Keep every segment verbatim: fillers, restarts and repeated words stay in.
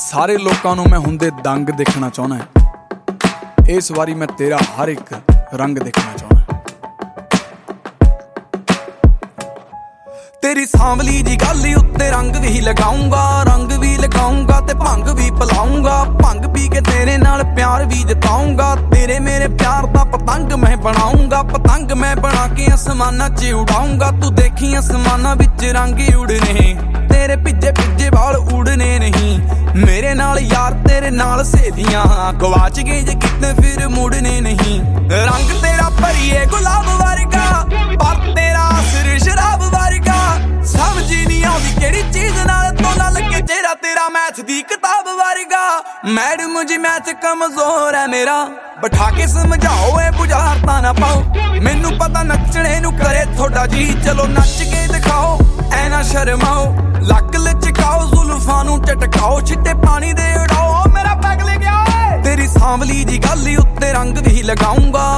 ਸਾਰੇ ਲੋਕਾਂ ਨੂੰ ਮੈਂ ਹੁੰਦੇ ਦੰਗ ਦੇਖਣਾ ਚਾਹੁੰਦਾ। ਇਸ ਵਾਰੀ ਮੈਂ ਤੇਰਾ ਹਰ ਇੱਕ ਰੰਗ ਦੇਖਣਾ ਚਾਹੁੰਦਾ। ਤੇਰੀ ਸਾਂਵਲੀ ਦੀ ਗੱਲ ਉੱਤੇ ਰੰਗ ਵੀ ਲਗਾਉਂਗਾ, ਰੰਗ ਵੀ ਲਗਾਉਂਗਾ ਤੇ ਭੰਗ ਵੀ ਪਿਲਾਉਂਗਾ। ਭੰਗ ਪੀ ਕੇ ਤੇਰੇ ਨਾਲ ਪਿਆਰ ਵੀ ਜਤਾਉਂਗਾ। ਤੇਰੇ ਮੇਰੇ ਪਿਆਰ ਦਾ ਪਤੰਗ ਮੈਂ ਬਣਾਉਂਗਾ, ਪਤੰਗ ਮੈਂ ਬਣਾ ਕੇ ਅਸਮਾਨਾਂ 'ਚ ਉਡਾਉਂਗਾ। ਤੂੰ ਦੇਖੀ ਅਸਮਾਨਾਂ ਵਿੱਚ ਰੰਗ ਉਡਨੇ, ਤੇਰੇ ਭਿੱਜੇ ਭਿੱਜੇ ਵਾਲ ਉਡਨੇ ਨਹੀਂ। ਮੇਰੇ ਨਾਲ ਯਾਰ ਤੇਰੇ ਨਾਲ ਸਹੇਲੀਆਂ ਗਵਾਚ ਗਏ ਜੇ ਕਿਤੇ ਫਿਰ ਮੁੜਨੇ ਨਹੀਂ। ਰੰਗ ਤੇਰਾ ਭਰੀਏ ਗੁਲਾਬ ਵਰਗਾ, ਪਰ ਤੇਰਾ ਸਿਰ ਸ਼ਰਾਬ ਵਰਗਾ। ਸਮਝ ਨਹੀਂ ਆਉਂਦੀ ਕਿਹੜੀ ਚੀਜ਼ ਨਾਲ ਤੋਲਾ ਲੱਗੇ, ਚਿਹਰਾ ਤੇਰਾ ਮੈਥ ਦੀ ਕਿਤਾਬ ਵਰਗਾ। ਮੈਡਮ ਜੀ ਮੈਥ ਕਮਜ਼ੋਰ ਹੈ ਮੇਰਾ, ਬਿਠਾ ਕੇ ਸਮਝਾਓ ਇਹ ਬੁਝਾਰਤਾਂ ਨਾ ਪਾਓ। ਮੈਨੂੰ ਪਤਾ ਨੱਚਣੇ ਨੂੰ ਕਰੇ ਤੁਹਾਡਾ ਜੀ, ਚਲੋ ਨੱਚ ਕੇ ਦਿਖਾਓ ਐ ਨਾ ਸ਼ਰਮਾਓ। ਲੱਕ ਲਚਕਾਓ ਜ਼ੁਲਫਾਂ ਨੂੰ ਝਟਕਾਓ, ਛਿੱਟੇ ਪਾਣੀ ਦੇ ਉਡਾਓ ਮੇਰਾ ਪੈਗ ਲੈ ਗਿਆ ਓਏ। ਤੇਰੀ ਸਾਂਵਲੀ ਦੀ ਗੱਲ ਉੱਤੇ ਰੰਗ ਵੀ ਲਗਾਉਂਗਾ,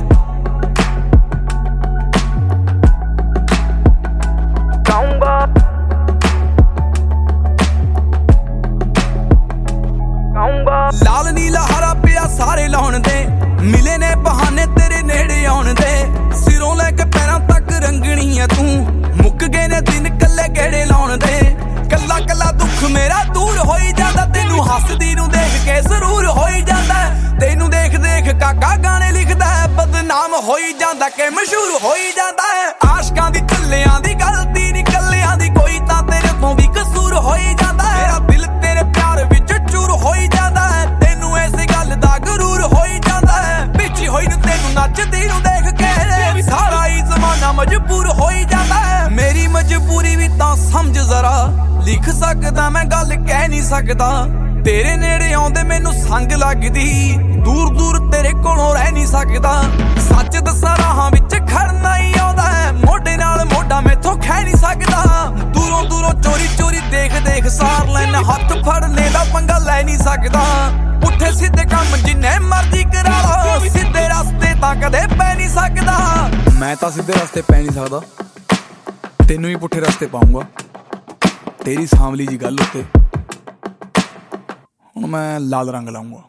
ਲਾਲ ਨੀਲਾ ਹਰਾ ਪਿਆ ਸਾਰੇ ਲਾਉਣ ਦੇ, ਮਿਲੇ ਨੇ ਬਹਾਨੇ ਤੇਰੇ ਨੇੜੇ ਆਉਣ ਦੇ। ਸਿਰੋਂ ਲੈ ਕੇ ਪੈਰਾਂ ਤੱਕ ਰੰਗਣੀ ਐ ਤੂੰ, ਮੁੱਕ ਗਏ ਨੇ ਦਿਨ ਕੱਲੇ ਗੇੜੇ ਲਾਉਣ ਦੇ। ਕੱਲਾ ਕੱਲਾ ਦੁੱਖ ਮੇਰਾ ਦੂਰ ਹੋਈ ਜਾਂਦਾ, ਤੈਨੂੰ ਹੱਸਦੀ ਨੂੰ ਦੇਖ ਕੇ ਜ਼ਰੂਰ ਹੋਈ ਜਾਂਦਾ। ਤੈਨੂੰ ਦੇਖ ਦੇਖ ਕਾਕਾ ਗਾਣੇ ਲਿਖਦਾ ਹੈ, ਬਦਨਾਮ ਹੋਈ ਜਾਂਦਾ ਕਿ ਮਸ਼ਹੂਰ ਹੋਈ ਜਾਂਦਾ ਹੈ। ਆਸ਼ਕਾਂ ਦੀ ਝੱਲਿਆਂ ਦੀ ਗਲਤੀ ਨੀ ਕੱਲਿਆਂ ਦੀ, ਕੋਈ ਤਾਂ ਤੇਰੇ ਤੋਂ ਵੀ ਕਸੂਰ ਹੋਈ ਜਾਂਦਾ ਹੈ। ਮੇਰਾ ਦਿਲ ਤੇਰੇ ਪਿਆਰ ਵਿੱਚ ਚੂਰ ਹੋਈ ਜਾਂਦਾ ਹੈ, ਤੈਨੂੰ ਇਸੇ ਗੱਲ ਦਾ ਗਰੂਰ ਹੋਈ ਜਾਂਦਾ ਹੈ। ਪਿੱਛੇ ਹੋਈ ਨੂੰ ਤੈਨੂੰ ਨੱਚਦੀ ਨੂੰ ਦੇਖ ਕੇ ਸਾਰਾ ਹੀ ਜ਼ਮਾਨਾ ਮਜਬੂਰ ਹੋਈ ਜਾਂਦਾ ਹੈ। ਮੇਰੀ ਮਜਬੂਰੀ ਵੀ ਤਾਂ ਸਮਝ ਜ਼ਰਾ, ਲਿਖ ਸਕਦਾ ਮੈਂ ਗੱਲ ਕਹਿ ਨਹੀਂ ਸਕਦਾ। ਤੇਰੇ ਨੇੜੇ ਆਉਂਦੇ ਮੈਨੂੰ ਸੰਗ ਲੱਗਦੀ, ਦੂਰ ਦੂਰ ਤੇਰੇ ਕੋਲੋਂ ਰਹਿ ਨਹੀਂ ਸਕਦਾ। ਸੱਚ ਦੱਸਾਂ ਰਾਹਾਂ ਵਿੱਚ ਖੜਨਾ ਹੀ ਆਉਂਦਾ ਹੈ, ਮੋਢੇ ਨਾਲ ਮੋਢਾ ਮੈਥੋਂ ਖਹਿ ਨਹੀਂ ਸਕਦਾ। ਦੂਰੋਂ ਦੂਰੋਂ ਚੋਰੀ ਚੋਰੀ ਦੇਖ ਦੇਖ ਸਾਰ ਲੈਣਾ, ਹੱਥ ਫੜਨੇ ਦਾ ਪੰਗਾ ਲੈ ਨਹੀਂ ਸਕਦਾ। ਪੁੱਠੇ ਸਿੱਧੇ ਕੰਮ ਜਿੰਨੇ ਮਰਜ਼ੀ ਕਰਾ ਲਓ, ਸਿੱਧੇ ਰਸਤੇ ਤਾਂ ਕਦੇ ਪੈ ਨਹੀਂ ਸਕਦਾ। ਮੈਂ ਤਾਂ ਸਿੱਧੇ ਰਸਤੇ ਪੈ ਨਹੀਂ ਸਕਦਾ, ਤੈਨੂੰ ਹੀ ਪੁੱਠੇ ਰਸਤੇ ਪਾਉਂਗਾ। ਤੇਰੀ ਸਾਂਵਲੀ ਜੀ ਗੱਲ ਉੱਤੇ ਹੁਣ ਮੈਂ ਲਾਲ ਰੰਗ ਲਾਉਂਗਾ।